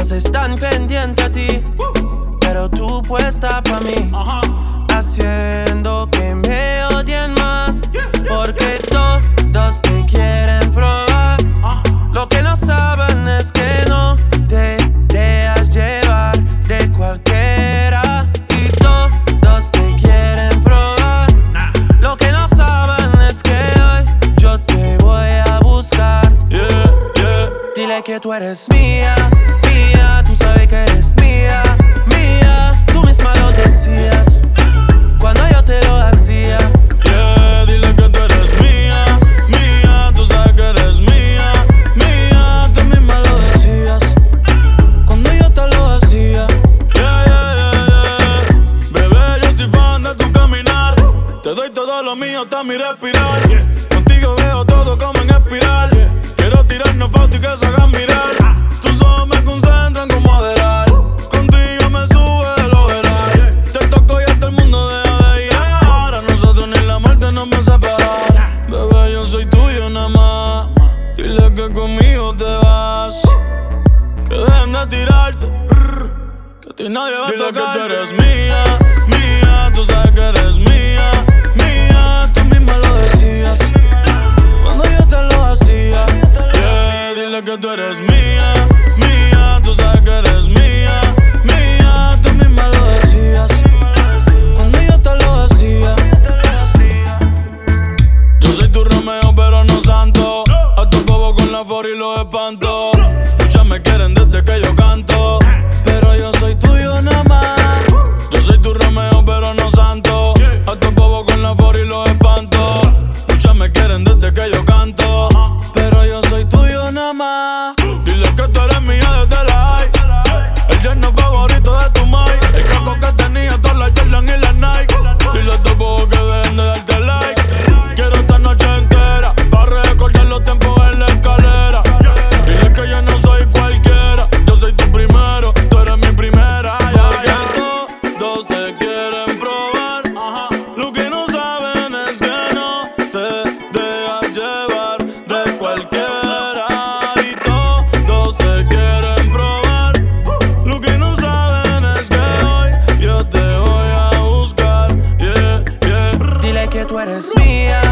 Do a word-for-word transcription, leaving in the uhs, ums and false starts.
todos están pendientes a ti, pero tú puesta pa' mí, haciendo que me odien más, porque todos te quieren probar. Lo que no saben es que no te dejas llevar de cualquiera, y todos te quieren probar. Lo que no saben es que hoy yo te voy a buscar. Yeah, yeah. Dile que tú eres mía, mía, tú sabes que eres mía, mía. Tú misma lo decías cuando yo te lo hacía. Yeah, dile que tú eres mía, mía, tú sabes que eres mía, mía. Tú misma lo decías cuando yo te lo hacía. Yeah, yeah, yeah, yeah. Bebé, yo soy fan de tu caminar. Te doy todo lo mío hasta mi respirar. Contigo veo todo como en espiral. Quiero tirarnos fotos y que se hagan mirar. Tus ojos me concentran como Adderall. Contigo me sube el overall. Te toco y hasta el mundo deja de llegar. A nosotros ni la muerte nos va a separar. Bebé, yo soy tuyo nada más. Dile que conmigo te vas. Que dejen de tirarte. Que a ti nadie va a tocar. Dile que tú eres mía, mía. Tú sabes que eres mía, mía. Tú misma lo decías cuando yo te lo hacía. Yeah, dile que tú eres mía, mía. Tú sabes que eres mía, mía. Tú misma lo decías cuando yo te lo hacía. Yo soy tu Romeo pero no santo. A tu bobo con la for y los espanto. Muchas me quieren desde que yo canto, pero yo soy tuyo nada más. Yo soy tu Romeo pero no santo. A tu bobo con la for y los espanto. Muchas me quieren desde que yo canto, pero yo soy tuyo nada más. Dile que tú eres mía desde la high. El yerno favorito de tu mai. El caco que tenía todas las Jordan y las Nike. Dile a estos bobos que dejen de darte like. Quiero esta noche entera para recordar los tiempos en la escalera. Dile que yo no soy cualquiera. Yo soy tu primero, tú eres mi primera. Porque todos te quieren probar. Lo que no saben es que no te dejas llevar de cualquiera. Y todos te quieren probar. Lo que no saben es que hoy yo te voy a buscar. Yeah, yeah. Dile que tú eres mía,